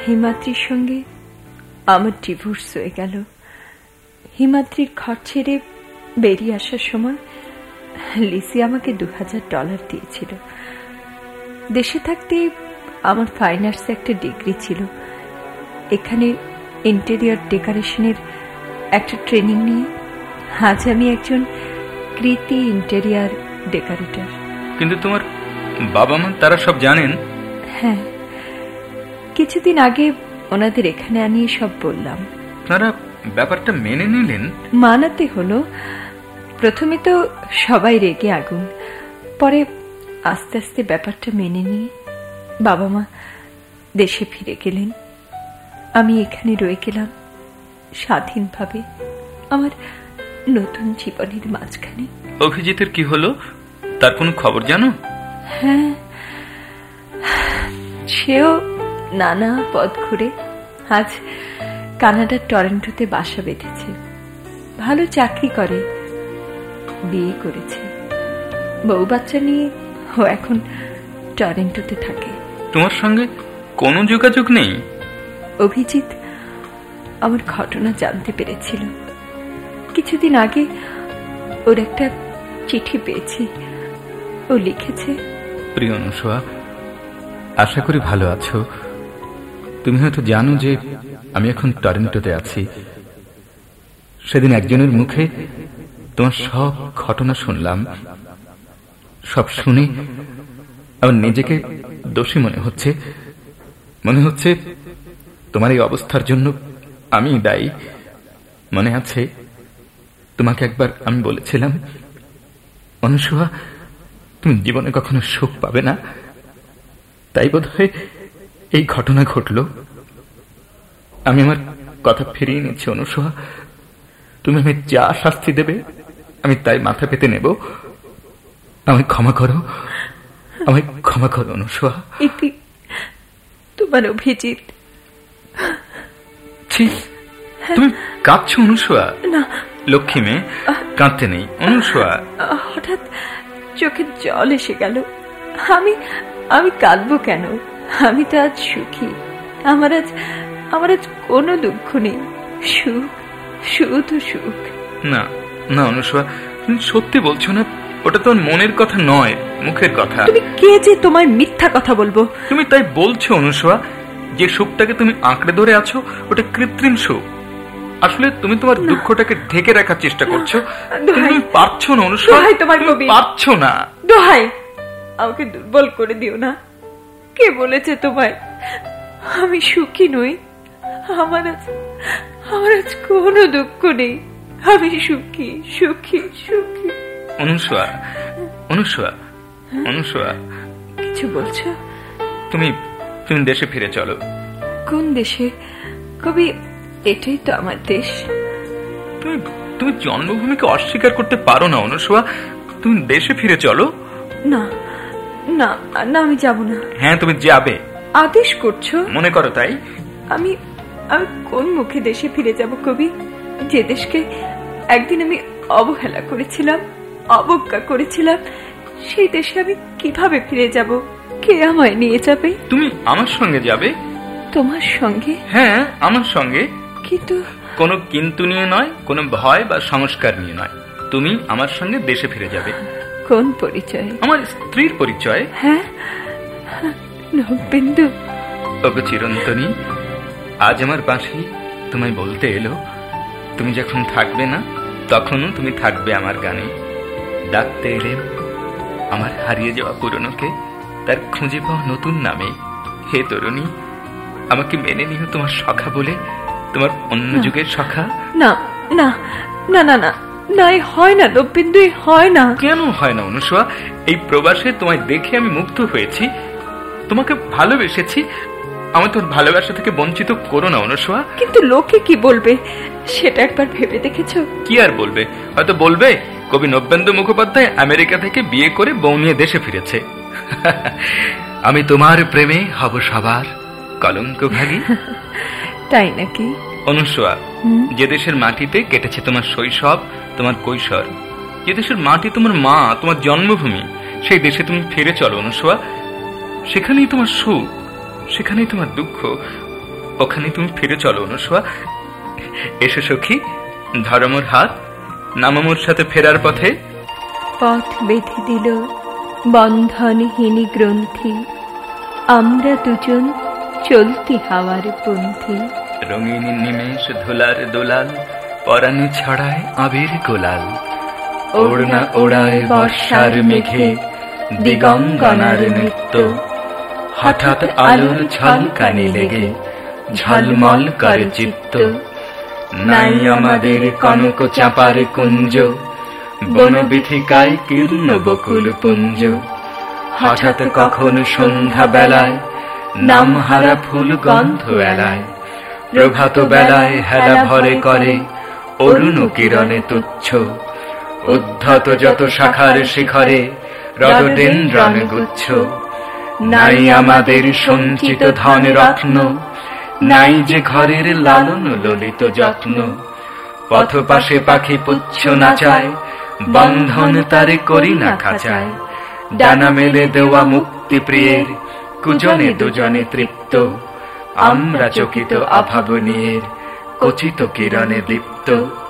হিমাদ্রির সঙ্গে আমার ডিভোর্স হয়ে গেল। হিমাদ্রির ঘর ছেড়ে বেরিয়ে আসার সময় লিসি আমাকে $2000 দিয়েছিল। দেশে থাকতে আমার ফাইন আর্টসে একটা ডিগ্রি ছিল। এখানে ইন্টেরিয়র ডেকোরেশনের একটা ট্রেনিং নিয়ে আজ আমি একজন কৃতি ইন্টেরিয়র ডেকোরেটর। কিন্তু তোমার বাবা মা তারা সব জানেন? হ্যাঁ, কিছুদিন আগে ওনাদের এখানে আনিয়ে সব বললাম। তারা ব্যাপারটা মেনে নিলেন? মানাতে হলো। প্রথমে তো সবাই রেগে আগুন, পরে আস্তে আস্তে ব্যাপারটা মেনে নিয়ে বাবা মা দেশে ফিরে গেলেন। আমি এখানে রয়ে গেলাম স্বাধীনভাবে আমার নতুন জীবনের মাঝখানে। অভিজিতের কি হলো, তার কোনো খবর জানো? হ্যাঁ, সেও নানা পথ ঘুরে আজ কানাডার টরন্টোতে বাসা বেঁধেছে। ভালো চাকরি করে, বিয়ে করেছে, বউ বাচ্চা নিয়ে ও এখন টরন্টোতে থাকে। তোমার সঙ্গে কোনো যোগাযোগ নেই? অভিজিৎ আমার ঘটনা জানতে পেরেছিল। কিছুদিন আগে ওর একটা চিঠি পেয়েছি। ও লিখেছে, প্রিয় অনুসয়া, আশা করি ভালো আছো। তুমি হয়তো জানো যে আমি এখন টরন্টোতে আছি। সেদিন একজনের মুখে তোমার সব ঘটনা শুনলাম। সব শুনে আমার নিজেকে দোষী মনে হচ্ছে তোমার এই অবস্থার জন্য আমি দায়ী। মনে আছে তোমাকে একবার আমি বলেছিলাম, অনুসয়া, তুমি জীবনে কখনো সুখ পাবে না। তাই বোধহয় এই ঘটনা ঘটল। আমি আমার কথা ফিরিয়ে নিচ্ছি অনুসয়া। তুমি আমি যা শাস্তি দেবে আমি তাই মাথা পেতে নেব। আমায় ক্ষমা করো, আমায় ক্ষমা করো অনুসয়া। এটি তোমার অভিজিৎ। তুমি কাঁদছো অনুসয়া? না, লক্ষ্মী মেয়ে, কাঁদতে নেই অনুসয়া। হঠাৎ চোখে জল এসে গেল। আমি কাঁদবো কেন? আমি তো আজ সুখী। আমার আজ কোনো দুঃখ নেই। সুখ, শুধু সুখ। না না অনুসয়া, তুমি সত্যি বলছো না? ওটা তোমার মনের কথা নয়, মুখের কথা। তুমি কে যে তোমায় মিথ্যা কথা বলবো? তুমি তাই বলছো অনুসয়া। যে সুখটাকে তুমি আঁকড়ে ধরে আছো ওটা কৃত্রিম সুখ। আসলে তুমি তোমার দুঃখটাকে ঢেকে রাখার চেষ্টা করছো। তুমি পারছো না অনুসয়া, তুমি পারছো না। দোহাই, আমাকে দুর্বল করে দিও না। কে বলেছে তোমায় আমি সুখী নই? আমার আজ কোনো দুঃখ নেই। আমি সুখী, সুখী, সুখী। অনুসয়া, অনুসয়া, অনুসয়া, কিছু বলছো? তুমি দেশে ফিরে চলো। কোন দেশে কবি? এটাই তো আমার দেশ। তুমি জন্মভূমিকে অস্বীকার করতে পারো না অনুসয়া। তুমি দেশে ফিরে চলো। না না না, আমি যাব না। হ্যাঁ, তুমি যাবে। আদেশ করছো? মনে করো তাই। আমি কোন মুখে দেশে ফিরে যাব কবি? যে দেশকে একদিন আমি অবহেলা করেছিলাম, অবজ্ঞা করেছিলাম, সেই দেশে আমি কিভাবে ফিরে যাব? কে আমায় নিয়ে যাবে? তুমি আমার সঙ্গে যাবে। তোমার সঙ্গে? হ্যাঁ, আমার সঙ্গে। কিন্তু কোনো কিন্তু নিয়ে নয়, কোনো ভয় বা সংস্কার নিয়ে নয়। তুমি আমার সঙ্গে দেশে ফিরে যাবে। কোন পরিচয়? আমার স্ত্রীর পরিচয়। হ্যাঁ, নবেন্দু। ওগো চিরন্তনী, আজ আমার বাঁশি তোমায় বলতে এলো, তুমি যখন থাকবে না তখনও তুমি থাকবে আমার গানে। ডাকতে এলেন আমার হারিয়ে যাওয়া পুরনোকে তার খুঁজে পাওয়া নতুন নামে। হে তরুণী, আমাকে মেনে নিও তোমার সখা বলে, তোমার অন্য যুগের সখা। না না না না না না, হয় না নবেন্দু, হয় না। কেন হয় না অনুসয়া? এই প্রবাসে তোমায় দেখে আমি মুগ্ধ হয়েছি, তোমাকে ভালোবেসেছি। আমি তোর ভালোবাসা থেকে বঞ্চিত করো না অনুসয়া। কিন্তু লোকে কি বলবে সেটা একবার ভেবে দেখেছো? কি আর বলবে? হয়তো বলবে কবি নবেন্দু মুখোপাধ্যায় আমেরিকা থেকে বিয়ে করে বউ নিয়ে দেশে ফিরেছে। আমি তোমার প্রেমে হব সবার কলঙ্কভাগী। তাই নাকি? অনুসয়া, যে দেশের মাটিতে কেটেছে তোমার শৈশব, তোমার কৈশোর, যে দেশের মাটি তোমার মা, তোমার জন্মভূমি, সেই দেশে তুমি ফিরে চলো অনুসয়া। সেখানেই তোমার সুখ, সেখানেই তোমার দুঃখ। ওখানে তুমি ফিরে চলো অনুসোয়া। এসো সখী, ধরো মোর হাত, নামো মোর সাথে ফেরার পথে। পথ বেঁধে দিল বন্ধনহীনী গ্রন্থি, আমরা দুজন চলতি হাওয়ার পন্থী। রঙিন নিমেষ ধুলার দোলাল, পরাণে ছড়ায় আবির গোলাল। ওড়না ওড়ায় বর্ষার মেঘে দিগঙ্গনার নৃত্য, হঠাৎ আলোর ঝলকানি লেগে ঝলমল করে চিত্ত। নাই আমাদের কনক চাপার কুঞ্জ, বনবিথিকায় কীর্ণ বকুল পুঞ্জ। হঠাৎ কখন সন্ধ্যা বেলায় নামহারা ফুল গন্ধ এলায়। প্রভাত বেলায় হেলা ভরে করে অরুণ কিরণে তুচ্ছ। উদ্ধত যত শাখার শিখরে রডোডেনড্রন গুচ্ছ। নাই আমাদের সঞ্চিত ধন রত্ন, নাই যে ঘরের লালন ললিত যত্ন। পথ পাশে পাখি পুচ্ছ নাচায়, বন্ধন তারে করি না খাঁচায়। ডানা মেলে দেওয়া মুক্তি প্রিয়ের, কুজনে দুজনে তৃপ্ত। আমরা চকিত অভাবনীয়ের, কচিত কিরণে দীপ্ত।